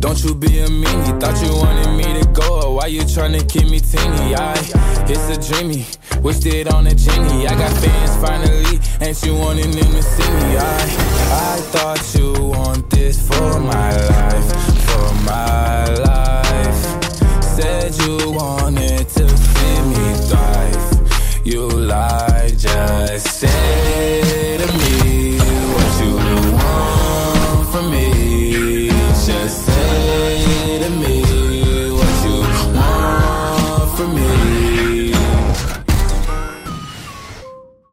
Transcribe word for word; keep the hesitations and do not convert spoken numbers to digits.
Don't you be a meanie. Thought you wanted me to go, or why you tryna keep me teeny? I, it's a dreamy, wished it on a genie. I got fans finally, ain't you wanting them to see me? I, I thought you want this for my life, for my life. Said you wanted to see me thrive. You lied, just said